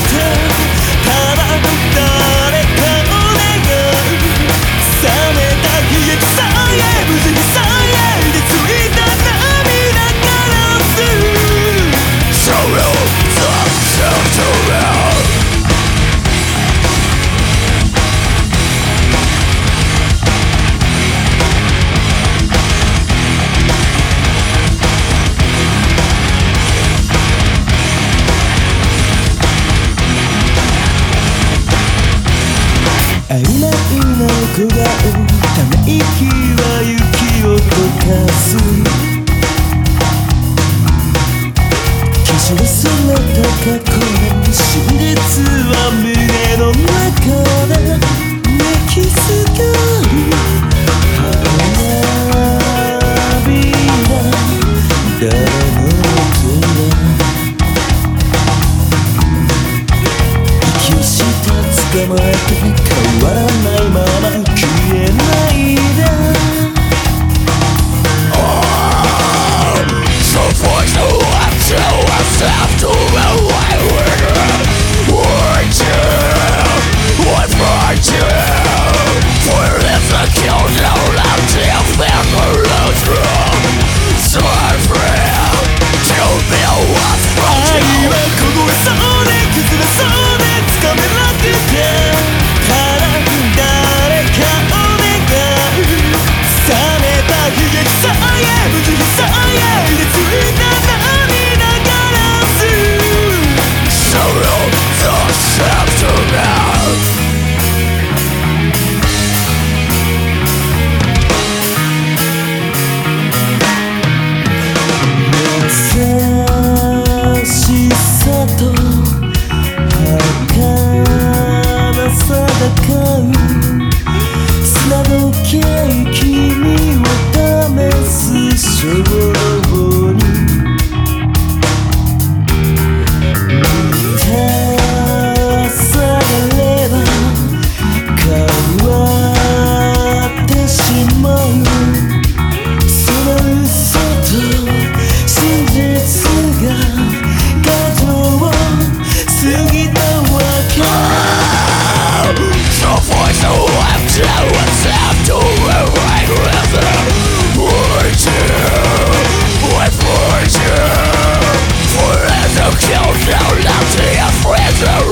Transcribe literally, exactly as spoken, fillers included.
曖昧な小顔、ため息は雪を溶かす。消し忘れた過去の真実は胸の中で泣きすがる。花びら誰の手だ、息した捕まえて変わらないまま消えないで。So far to have to have to away with it. Would you? What would you? For if the kill no love to feel the lost room. So I'm free to be what's wrong. 愛は凍えそうで崩れそうで掴めなくて。Kill, kill, love to your friends.